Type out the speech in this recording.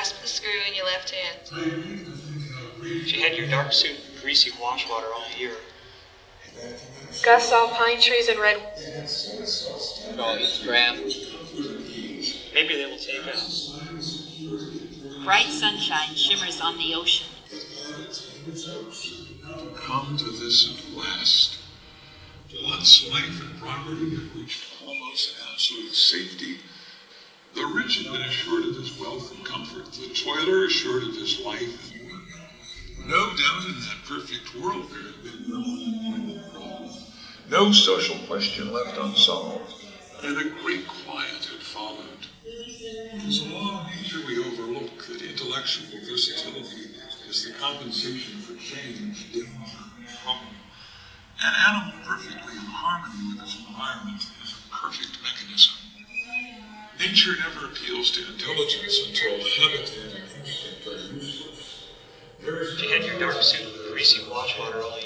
grasp the screw in your left hand. She had your dark suit and greasy wash water all year. Gus saw pine trees and red. Well, each draft. Maybe they will take us. Bright sunshine shimmers on the ocean. Come to this at last. Once life and property have reached almost absolute safety. The rich have been assured of his wealth and comfort. The toiler assured of his life and work. No doubt in that perfect world there had been no unemployment problem, no social question left unsolved, and a great quiet had followed. It is a law of nature we overlook that intellectual versatility is the compensation for change, danger, and trouble. An animal perfectly in harmony with its environment is a perfect mechanism. Nature never appeals to intelligence until habitat and instinct are useless. She had your dark suit and greasy wash water all